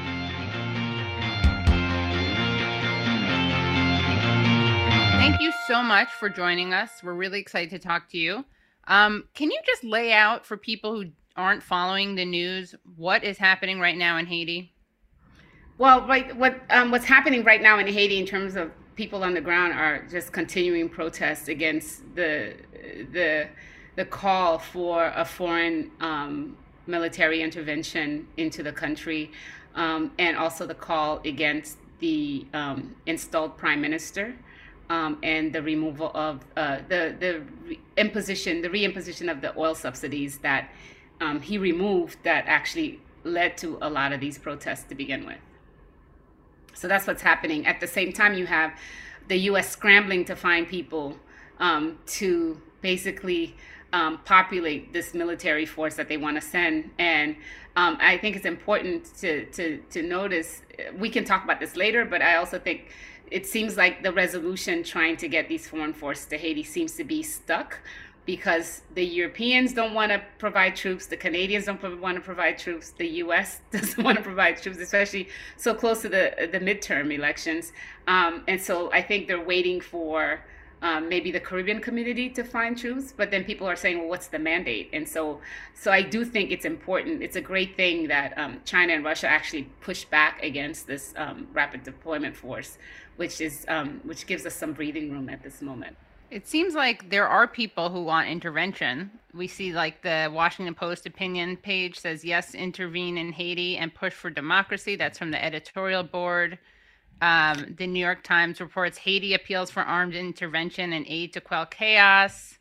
Speaker 1: Thank you so much for joining us. We're really excited to talk to you. Um, can you just lay out for people who aren't following the news what is happening right now in Haiti?
Speaker 15: Well, right, what um, what's happening right now in Haiti in terms of people on the ground are just continuing protests against the the the call for a foreign um, military intervention into the country, um, and also the call against the um, installed prime minister. Um, and the removal of uh, the the re- imposition, the reimposition of the oil subsidies that um, he removed that actually led to a lot of these protests to begin with. So that's what's happening. At the same time, you have the U S scrambling to find people um, to basically um, populate this military force that they want to send. And um, I think it's important to, to, to notice, we can talk about this later, but I also think it seems like the resolution trying to get these foreign forces to Haiti seems to be stuck because the Europeans don't want to provide troops, the Canadians don't want to provide troops, the U S doesn't want to provide troops, especially so close to the the midterm elections. Um, and so I think they're waiting for um, maybe the Caribbean community to find troops, but then people are saying, well, what's the mandate? And so so I do think it's important. It's a great thing that um, China and Russia actually push back against this um, rapid deployment force, which is um, which gives us some breathing room at this moment.
Speaker 1: It seems like there are people who want intervention. We see like the Washington Post opinion page says, yes, intervene in Haiti and push for democracy. That's from the editorial board. Um, the New York Times reports Haiti appeals for armed intervention and aid to quell chaos.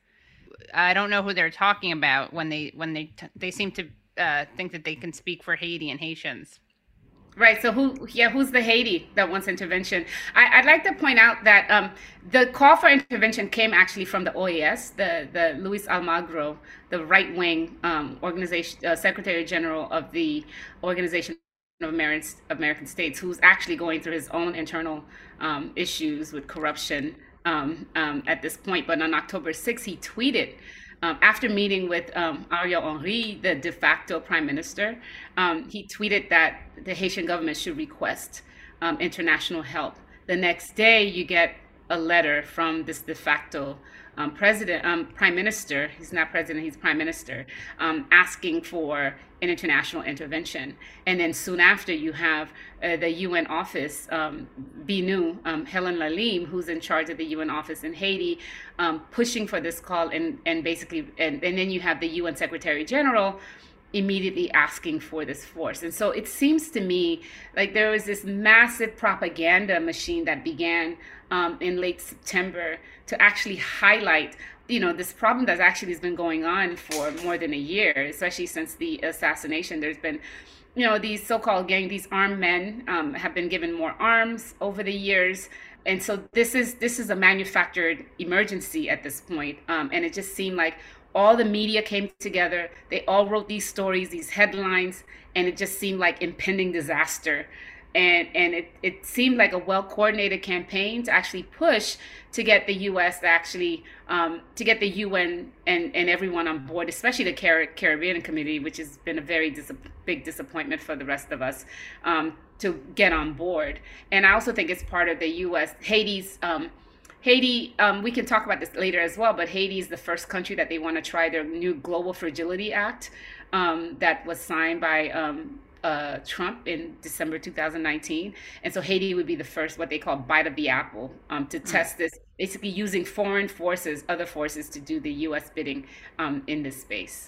Speaker 1: I don't know who they're talking about when they when they t- they seem to uh, think that they can speak for Haiti and Haitians.
Speaker 15: Right. So who, yeah, who's the Haiti that wants intervention? I, I'd like to point out that um, the call for intervention came actually from the O A S, the, the Luis Almagro, the right wing um, organization, uh, Secretary General of the Organization of American, American States, who's actually going through his own internal um, issues with corruption um, um, at this point. But on October sixth, he tweeted, Um, after meeting with um, Ariel Henry, the de facto prime minister, um, he tweeted that the Haitian government should request um, international help. The next day, you get a letter from this de facto um, president, um, prime minister. He's not president; he's prime minister, um, asking for an international intervention. And then soon after, you have uh, the U N office, um, B N U, um, Helen Lalim, who's in charge of the U N office in Haiti, um, pushing for this call, and and basically, and, and then you have the U N Secretary General immediately asking for this force. And so it seems to me like there was this massive propaganda machine that began um, in late September to actually highlight, you know, this problem that's actually has been going on for more than a year, especially since the assassination. There's been, you know, these so-called gang, these armed men um, have been given more arms over the years. And so this is this is a manufactured emergency at this point. Um, and it just seemed like all the media came together. They all wrote these stories, these headlines, and it just seemed like impending disaster. And and it, it seemed like a well-coordinated campaign to actually push to get the U S to actually, um, to get the U N and, and everyone on board, especially the Car- Caribbean community, which has been a very dis- big disappointment for the rest of us, um, to get on board. And I also think it's part of the U S, Haiti's, um, Haiti, um, we can talk about this later as well, but Haiti is the first country that they want to try their new Global Fragility Act um, that was signed by um, uh, Trump in December two thousand nineteen. And so Haiti would be the first, what they call bite of the apple, um, to test this, basically using foreign forces, other forces to do the U S bidding um, in this space.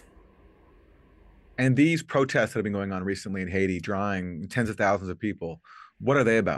Speaker 2: And these protests that have been going on recently in Haiti, drawing tens of thousands of people, what are they about?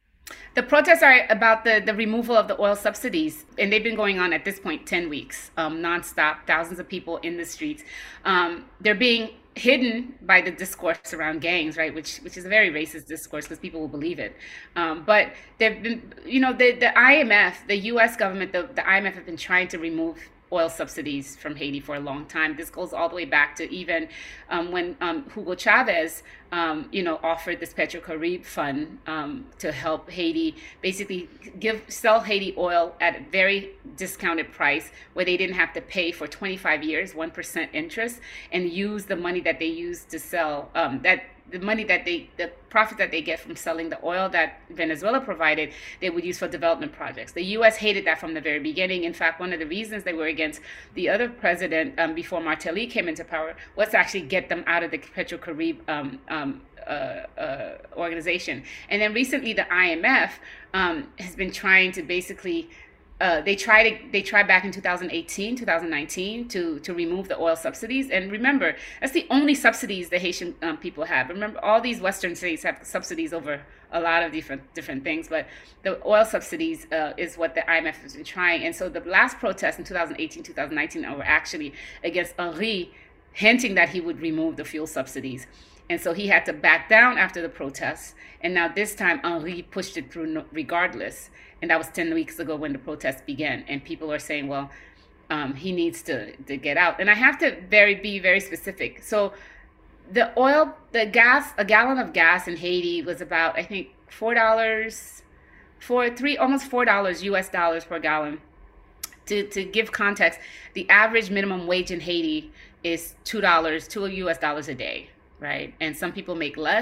Speaker 15: The protests are about the, the removal of the oil subsidies, and they've been going on at this point ten weeks, um, nonstop, thousands of people in the streets. Um, they're being hidden by the discourse around gangs, right, which which is a very racist discourse because people will believe it. Um, but they've been, you know, the, the I M F, the U S government, the, the I M F have been trying to remove oil subsidies from Haiti for a long time. This goes all the way back to even um, when um, Hugo Chavez, um, you know, offered this Petrocaribe fund um, to help Haiti basically give sell Haiti oil at a very discounted price, where they didn't have to pay for twenty-five years, one percent interest, and use the money that they used to sell um, that. The money that they, the profit that they get from selling the oil that Venezuela provided, they would use for development projects. The U S hated that from the very beginning. In fact, one of the reasons they were against the other president um, before Martelly came into power was to actually get them out of the Petrocaribe um, um, uh, uh, organization. And then recently, the I M F um, has been trying to basically Uh, they tried to, they tried back in two thousand eighteen, two thousand nineteen to to remove the oil subsidies. And remember, that's the only subsidies the Haitian um, people have. Remember, all these Western states have subsidies over a lot of different different things, but the oil subsidies uh, is what the I M F has been trying. And so the last protests in two thousand eighteen, two thousand nineteen were actually against Henry, hinting that he would remove the fuel subsidies. And so he had to back down after the protests. And now this time, Henry pushed it through regardless. And that was ten weeks ago when the protests began. And people are saying, well, um, he needs to, to get out. And I have to very be very specific. So the oil, the gas, a gallon of gas in Haiti was about, I think, four dollars, four, three, almost four dollars U S dollars per gallon. To, to give context, the average minimum wage in Haiti is two dollars, two U S dollars a day, right? And some people make less,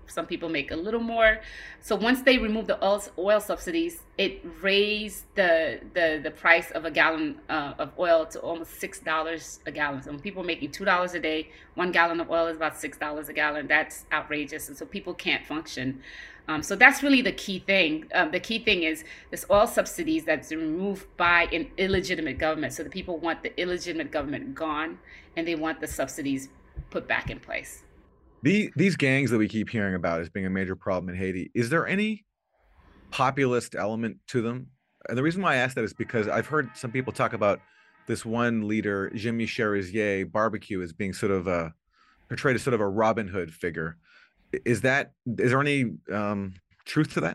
Speaker 15: some people make a little more. So once they remove the oil, oil subsidies, it raised the the the price of a gallon uh, of oil to almost six dollars a gallon. So when people are making two dollars a day, one gallon of oil is about six dollars a gallon. That's outrageous, and so people can't function. Um, so that's really the key thing. Um, the key thing is this oil subsidies that's removed by an illegitimate government. So the people want the illegitimate government gone, and they want the subsidies put back in place.
Speaker 2: The, these gangs that we keep hearing about as being a major problem in Haiti, is there any populist element to them? And the reason why I ask that is because I've heard some people talk about this one leader, Jimmy Cherizier Barbecue, as being sort of a portrayed as sort of a Robin Hood figure. Is that, is there any um, truth to that?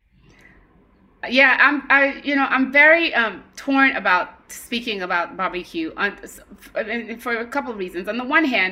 Speaker 15: Yeah, I'm, I, you know, I'm very um, torn about speaking about barbecue on, for a couple of reasons. On the one hand,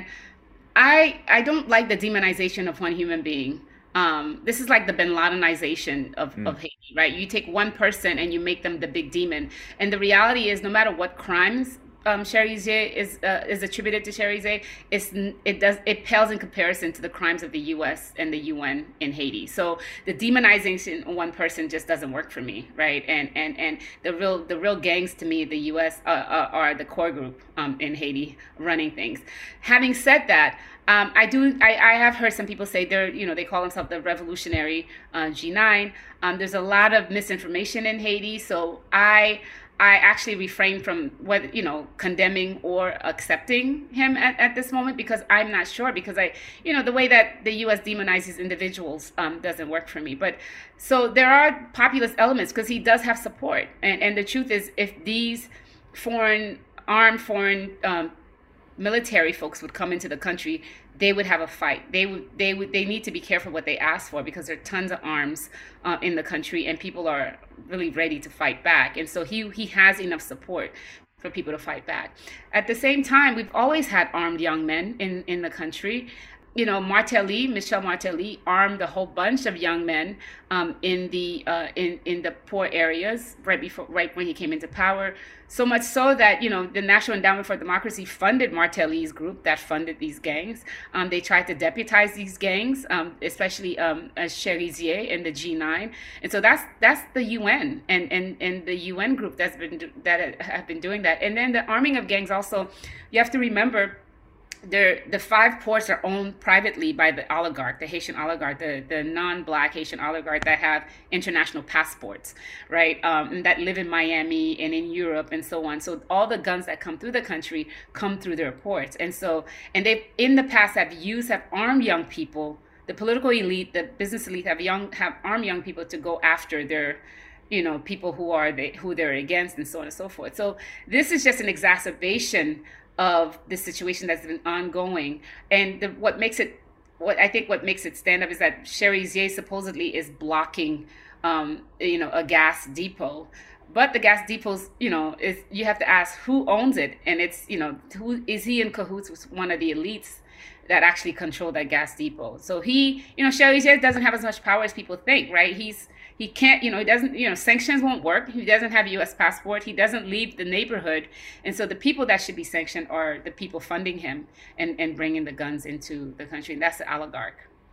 Speaker 15: I, I don't like the demonization of one human being. Um, this is like the Bin Ladenization of, mm. of Haiti, right? You take one person and you make them the big demon. And the reality is, no matter what crimes um, Cherizier is uh, is attributed to Cherizier, it's, it does it pales in comparison to the crimes of the U S and the U N in Haiti. So the demonization of one person just doesn't work for me, right? And and and the real the real gangs to me, the U S uh, uh, are the core group um, in Haiti running things. Having said that, Um, I do. I, I have heard some people say they're, you know, they call themselves the revolutionary uh, G nine. Um, there's a lot of misinformation in Haiti, so I, I actually refrain from what you know condemning or accepting him at, at this moment, because I'm not sure. Because I, you know, the way that the U S demonizes individuals um, doesn't work for me. But so there are populist elements because he does have support, and and the truth is, if these foreign armed foreign um, military folks would come into the country, they would have a fight. They would, they would, they need to be careful what they ask for, because there are tons of arms uh, in the country, and people are really ready to fight back. And so he he has enough support for people to fight back. At the same time, we've always had armed young men in in the country. You know, Martelly, Michel Martelly, armed a whole bunch of young men um, in the uh, in in the poor areas right before, right when he came into power. So much so that, you know, the National Endowment for Democracy funded Martelly's group that funded these gangs. Um, they tried to deputize these gangs, um, especially um, as Cherizier and the G nine. And so that's that's the U N and and and the U N group that's been that have been doing that. And then the arming of gangs also, you have to remember. They're, the five ports are owned privately by the oligarch, the Haitian oligarch, the, the non-Black Haitian oligarch that have international passports, right? Um, and that live in Miami and in Europe and so on. So all the guns that come through the country come through their ports. And so, and they in the past have used, have armed young people, the political elite, the business elite have young, have armed young people to go after their, you know, people who are they, who they're against and so on and so forth. So this is just an exacerbation of the situation that's been ongoing. And the, what makes it, what I think what makes it stand up is that Cherizier supposedly is blocking, um, you know, a gas depot. But the gas depots, you know, is you have to ask who owns it. And it's, you know, who is he in cahoots with one of the elites that actually control that gas depot? So he, you know, Cherizier doesn't have as much power as people think, right? He's, he can't, you know, he doesn't, you know, sanctions won't work. He doesn't have a U S passport. He doesn't leave the neighborhood. And so the people that should be sanctioned are the people funding him and, and bringing the guns into the country. And that's the oligarch.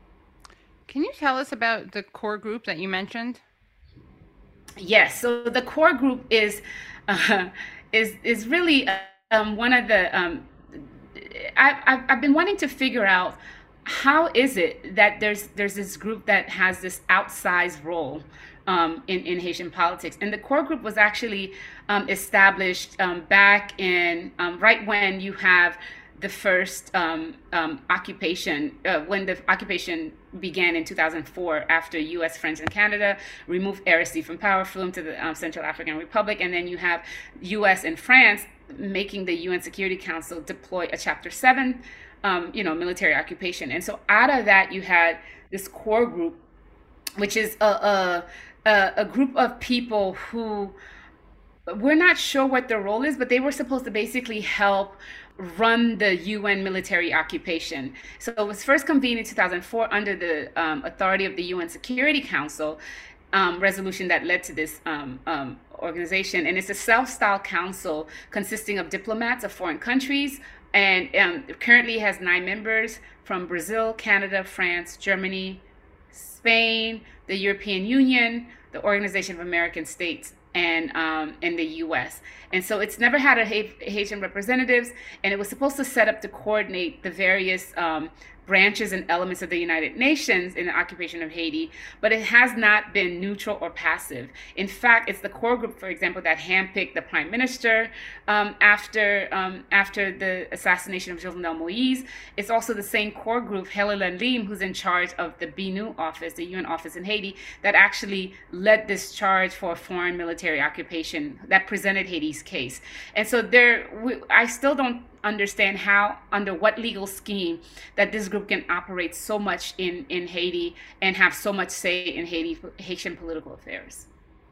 Speaker 1: Can you tell us about the core group that you mentioned?
Speaker 15: Yes. So the core group is, uh, is, is really um, one of the, um, I, I've, I've been wanting to figure out how is it that there's there's this group that has this outsized role um, in, in Haitian politics? And the core group was actually um, established um, back in, um, right when you have the first um, um, occupation, uh, when the occupation began in two thousand four after U S, France, and Canada removed Aristide from power, flew him to the um, Central African Republic, and then you have U S and France making the U N Security Council deploy a Chapter seven Um, you know, military occupation. And so out of that, you had this core group, which is a, a, a group of people who we're not sure what their role is, but they were supposed to basically help run the U N military occupation. So it was first convened in two thousand four under the um, authority of the U N Security Council um, resolution that led to this um, um, organization. And it's a self-styled council consisting of diplomats of foreign countries, and um, currently has nine members from Brazil, Canada, France, Germany, Spain, the European Union, the Organization of American States, and um, in the U S. And so it's never had a Haitian representatives, and it was supposed to set up to coordinate the various um, branches and elements of the United Nations in the occupation of Haiti, but it has not been neutral or passive. In fact, it's the core group, for example, that handpicked the prime minister um, after um, after the assassination of Jovenel Moïse. It's also the same core group, Hélène Lim, who's in charge of the B N U office, the U N office in Haiti, that actually led this charge for foreign military occupation that presented Haiti's case. And so there, we, I still don't understand how, under what legal scheme, that this group can operate so much in, in Haiti and have so much say in Haiti, Haitian political affairs.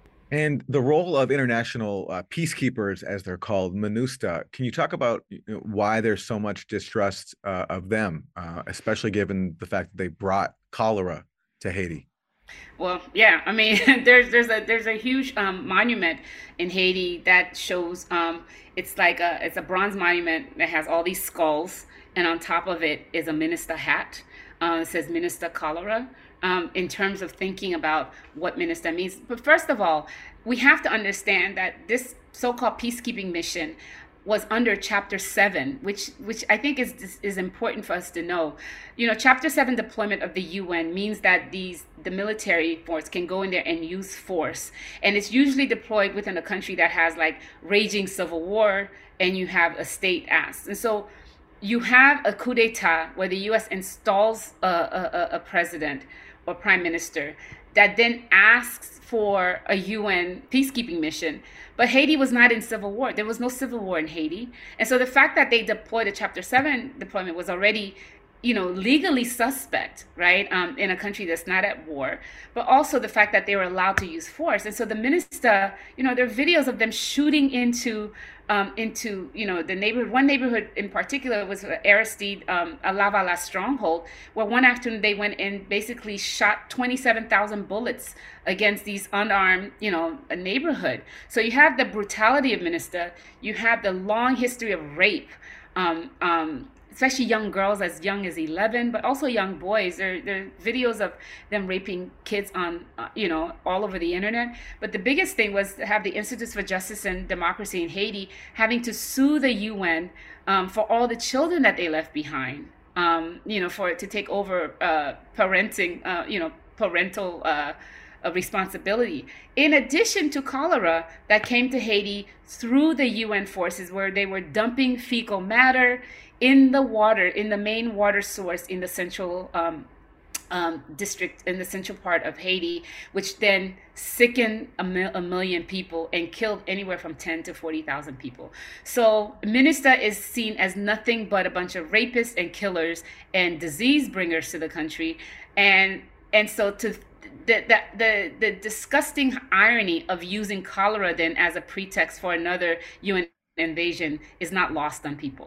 Speaker 2: And the role of international uh, peacekeepers, as they're called, MINUSTA, can you talk about you know, why there's so much distrust uh, of them, uh, especially given the fact that they brought cholera to Haiti?
Speaker 15: Well, yeah, I mean, there's there's a there's a huge um, monument in Haiti that shows um, it's like a it's a bronze monument that has all these skulls, and on top of it is a MINUSTA hat. Uh, it says MINUSTA Cholera. Um, in terms of thinking about what MINUSTA means, but first of all, we have to understand that this so-called peacekeeping mission was under Chapter seven, which which I think is is important for us to know. You know, Chapter seven deployment of the U N means that these the military force can go in there and use force, and it's usually deployed within a country that has like raging civil war, and you have a state asked, and so you have a coup d'état where the U S installs a, a, a president or prime minister that then asks for a U N peacekeeping mission. But Haiti was not in civil war. There was no civil war in Haiti. And so the fact that they deployed a Chapter seven deployment was already, you know, legally suspect, right, um, in a country that's not at war. But also the fact that they were allowed to use force. And so the MINUSTA, you know, there are videos of them shooting into Um, into, you know, the neighborhood. One neighborhood in particular was Aristide, um, a Lavala stronghold, where one afternoon they went and basically shot twenty-seven thousand bullets against these unarmed, you know, a neighborhood. So you have the brutality of MINUSTA, you have the long history of rape, um, um, especially young girls as young as eleven, but also young boys. There, there are videos of them raping kids on, uh, you know, all over the internet. But the biggest thing was to have the Institutes for Justice and Democracy in Haiti having to sue the U N um, for all the children that they left behind, um, you know, for it to take over uh, parenting, uh, you know, parental uh, uh, responsibility. In addition to cholera that came to Haiti through the U N forces, where they were dumping fecal matter in the water, in the main water source in the central um, um, district, in the central part of Haiti, which then sickened a, mil- a million people and killed anywhere from ten to forty thousand people. So MINUSTA is seen as nothing but a bunch of rapists and killers and disease bringers to the country. And and so to the, the, the, the disgusting irony of using cholera then as a pretext for another U N invasion is not lost on people.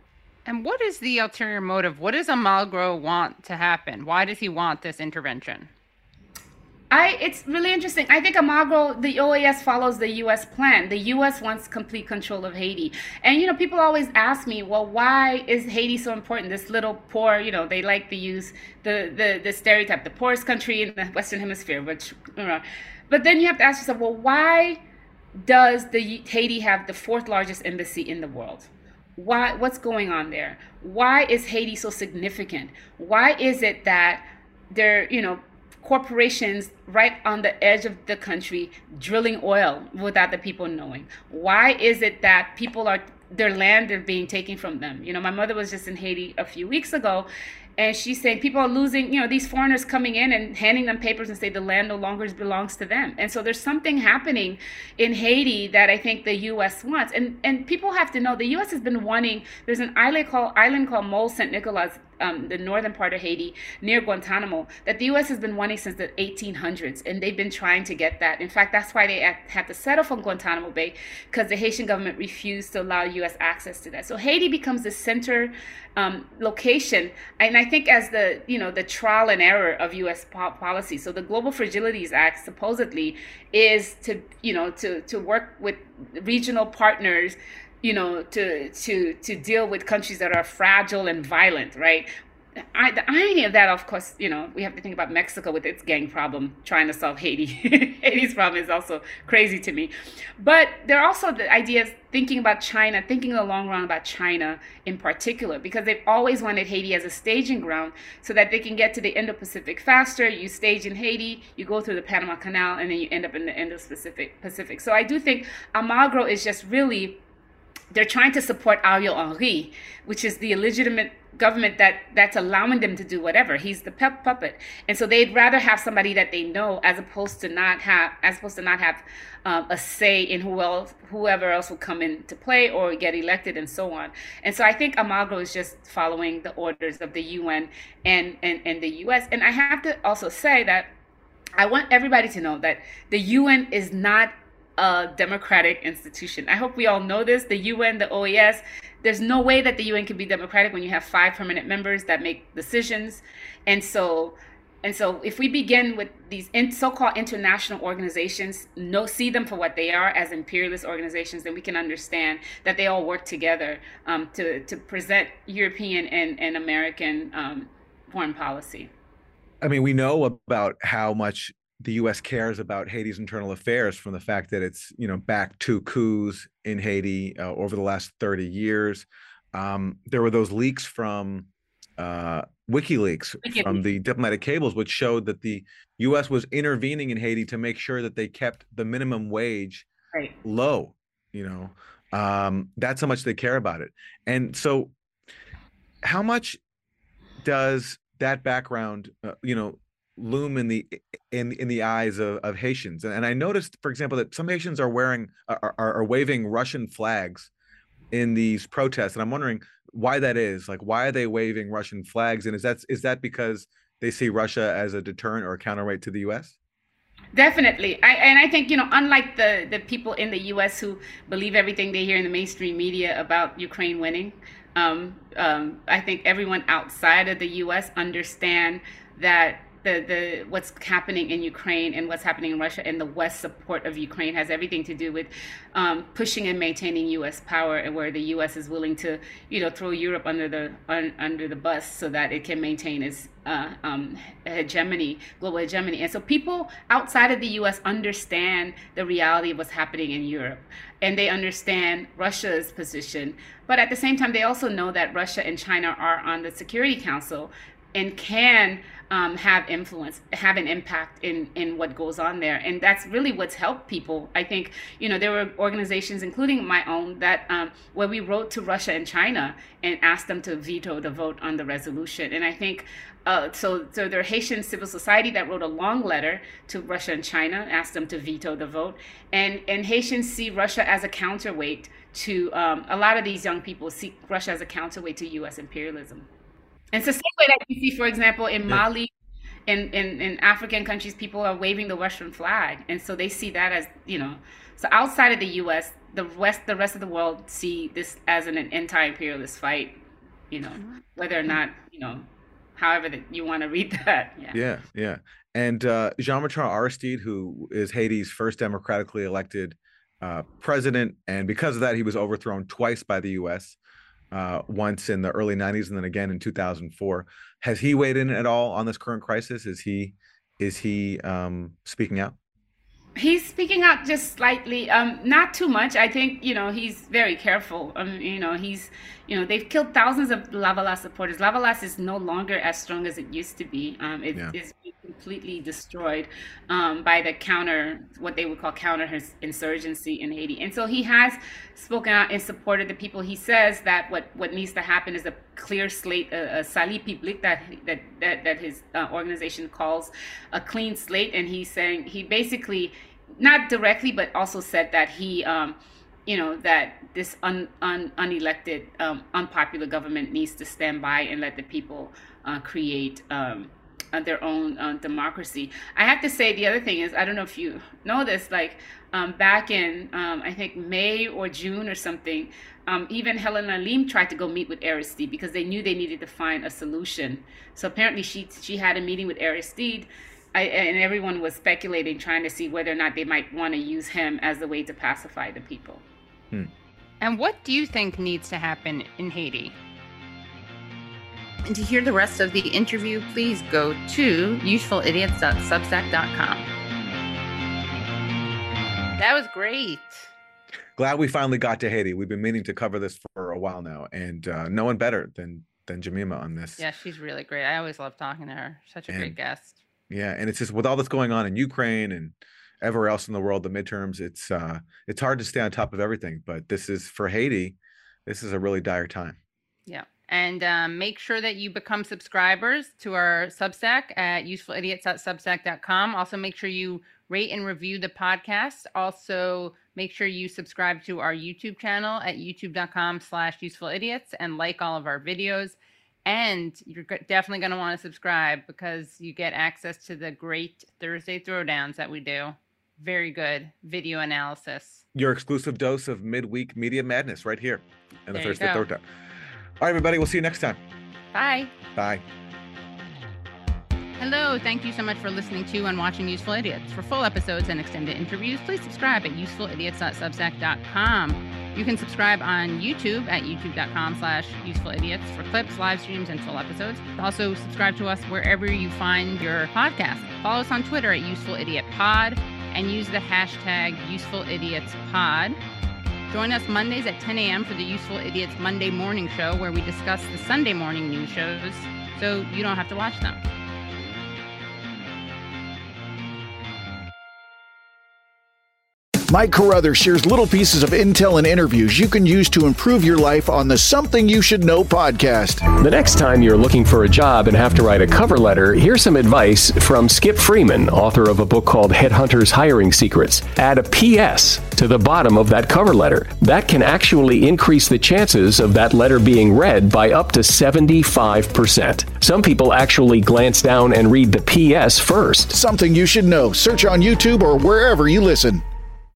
Speaker 1: And what is the ulterior motive? What does Almagro want to happen? Why does he want this intervention?
Speaker 15: I, it's really interesting. I think Almagro, the O A S follows the U S plan. The U S wants complete control of Haiti. And, you know, people always ask me, well, why is Haiti so important? This little poor, you know, they like to use the, the, the stereotype, the poorest country in the Western Hemisphere, which, you know, but then you have to ask yourself, well, why does the Haiti have the fourth largest embassy in the world? Why, what's going on there? Why is Haiti so significant? Why is it that there, you know, corporations right on the edge of the country drilling oil without the people knowing? Why is it that people are, their land is being taken from them? You know, my mother was just in Haiti a few weeks ago, and she's saying people are losing, you know, these foreigners coming in and handing them papers and say the land no longer belongs to them. And so there's something happening in Haiti that I think the U S wants. And and people have to know the U S has been wanting, there's an island called, island called Mole Saint Nicolas, um, the northern part of Haiti, near Guantanamo, that the U S has been wanting since the eighteen hundreds. And they've been trying to get that. In fact, that's why they had to settle for Guantanamo Bay, because the Haitian government refused to allow U S access to that. So Haiti becomes the center um, location. And I think as the, you know, the trial and error of U S po- policy. So the Global Fragilities Act supposedly is to, you know, to, to work with regional partners, you know, to, to, to deal with countries that are fragile and violent, right? I, the irony of that, of course, you know, we have to think about Mexico with its gang problem, trying to solve Haiti. Haiti's problem is also crazy to me. But there are also the ideas thinking about China, thinking in the long run about China in particular, because they've always wanted Haiti as a staging ground so that they can get to the Indo-Pacific faster. You stage in Haiti, you go through the Panama Canal, and then you end up in the Indo-Pacific. Pacific. So I do think Almagro is just really, they're trying to support Ariel Henry, which is the illegitimate government that that's allowing them to do whatever. He's the pep puppet, and so they'd rather have somebody that they know as opposed to not have as opposed to not have um, a say in who else, whoever else will come into play or get elected and so on. And so I think Almagro is just following the orders of the U N and and and the U S. And I have to also say that I want everybody to know that the U N is not a democratic institution. I hope we all know this. The U N, the O A S, there's no way that the U N can be democratic when you have five permanent members that make decisions. And so, and so if we begin with these in, so-called international organizations, no, see them for what they are, as imperialist organizations, then we can understand that they all work together um, to, to present European and, and American um, foreign policy.
Speaker 2: I mean, we know about how much the U S cares about Haiti's internal affairs from the fact that it's, you know, backed two coups in Haiti uh, over the last thirty years. Um, there were those leaks from uh, WikiLeaks, WikiLeaks from the diplomatic cables, which showed that the U S was intervening in Haiti to make sure that they kept the minimum wage
Speaker 15: right.
Speaker 2: low. You know, um, that's how much they care about it. And so how much does that background, uh, you know, loom in the in in the eyes of, of Haitians? And, and I noticed, for example, that some Haitians are wearing are, are are waving Russian flags in these protests, and I'm wondering why that is. Like, why are they waving Russian flags? And is that is that because they see Russia as a deterrent or a counterweight to the U S?
Speaker 15: Definitely. I, and I think, you know, unlike the the people in the U S who believe everything they hear in the mainstream media about Ukraine winning, um, um, I think everyone outside of the U S understand that The, the what's happening in Ukraine and what's happening in Russia and the West's support of Ukraine has everything to do with um, pushing and maintaining U S power, and where the U S is willing to, you know, throw Europe under the un, under the bus so that it can maintain its uh, um, hegemony, global hegemony. And so people outside of the U S understand the reality of what's happening in Europe, and they understand Russia's position. But at the same time, they also know that Russia and China are on the Security Council and can um, have influence, have an impact in, in what goes on there. And that's really what's helped people. I think, you know, there were organizations, including my own, that um, where we wrote to Russia and China and asked them to veto the vote on the resolution. And I think, uh, so, so there are Haitian civil society that wrote a long letter to Russia and China, asked them to veto the vote. And, and Haitians see Russia as a counterweight to, um, a lot of these young people see Russia as a counterweight to U S imperialism. And it's the same way that you see, for example, in yeah. Mali, in, in, in African countries, people are waving the Russian flag. And so they see that as, you know, so outside of the U S, the West, the rest of the world see this as an, an anti-imperialist fight, you know, whether or not, you know, however that you want to read that. Yeah,
Speaker 2: yeah. yeah. And uh, Jean-Bertrand Aristide, who is Haiti's first democratically elected uh, president, and because of that, he was overthrown twice by the U S, Uh, once in the early nineties and then again in two thousand four. Has he weighed in at all on this current crisis? Is he is he um, speaking out?
Speaker 15: He's speaking out just slightly, um, not too much. I think, you know, he's very careful. Um, you know, he's, you know, they've killed thousands of Lavalas supporters. Lavalas is no longer as strong as it used to be. Um, it yeah. is completely destroyed um, by the counter, what they would call counter insurgency in Haiti. And so he has spoken out in support of the people. He says that what, what needs to happen is a clear slate, a, a salut public that, that, that, that his uh, organization calls a clean slate. And he's saying, he basically, not directly, but also said that he, um, you know, that this un, un, unelected, um, unpopular government needs to stand by and let the people uh, create um, uh, their own uh, democracy. I have to say, the other thing is, I don't know if you know this, like um, back in, um, I think May or June or something, um, even Helena Lim tried to go meet with Aristide because they knew they needed to find a solution. So apparently she she had a meeting with Aristide. I, and everyone was speculating, trying to see whether or not they might want to use him as the way to pacify the people.
Speaker 1: Hmm. And what do you think needs to happen in Haiti? And to hear the rest of the interview, please go to useful idiots dot substack dot com. That was great.
Speaker 2: Glad we finally got to Haiti. We've been meaning to cover this for a while now, and uh, no one better than than Jemima on this.
Speaker 1: Yeah, she's really great. I always love talking to her. Such a
Speaker 2: And-
Speaker 1: great guest.
Speaker 2: Yeah, and it's just with all that's going on in Ukraine and everywhere else in the world, the midterms, it's uh, it's hard to stay on top of everything. But this is for Haiti. This is a really dire time.
Speaker 1: Yeah. And um, make sure that you become subscribers to our Substack at useful idiots dot substack dot com. Also, make sure you rate and review the podcast. Also, make sure you subscribe to our YouTube channel at youtube dot com slash useful idiots and like all of our videos. And you're go- definitely going to want to subscribe because you get access to the great Thursday Throwdowns that we do. Very good video analysis.
Speaker 2: Your exclusive dose of midweek media madness right here in the
Speaker 1: There you
Speaker 2: Thursday
Speaker 1: go.
Speaker 2: Throwdown. All right, everybody. We'll see you next time.
Speaker 1: Bye.
Speaker 2: Bye.
Speaker 1: Hello, thank you so much for listening to and watching Useful Idiots. For full episodes and extended interviews, please subscribe at useful idiots dot substack dot com. You can subscribe on YouTube at youtube dot com slash useful idiots for clips, live streams, and full episodes. Also, subscribe to us wherever you find your podcast. Follow us on Twitter at useful idiot pod and use the hashtag useful idiots pod. Join us Mondays at ten a.m. for the Useful Idiots Monday Morning Show, where we discuss the Sunday morning news shows so you don't have to watch them.
Speaker 16: Mike Carruthers shares little pieces of intel and interviews you can use to improve your life on the Something You Should Know podcast.
Speaker 17: The next time you're looking for a job and have to write a cover letter, here's some advice from Skip Freeman, author of a book called Headhunters Hiring Secrets. Add a P S to the bottom of that cover letter. That can actually increase the chances of that letter being read by up to seventy-five percent. Some people actually glance down and read the P S first.
Speaker 16: Something You Should Know. Search on YouTube or wherever you listen.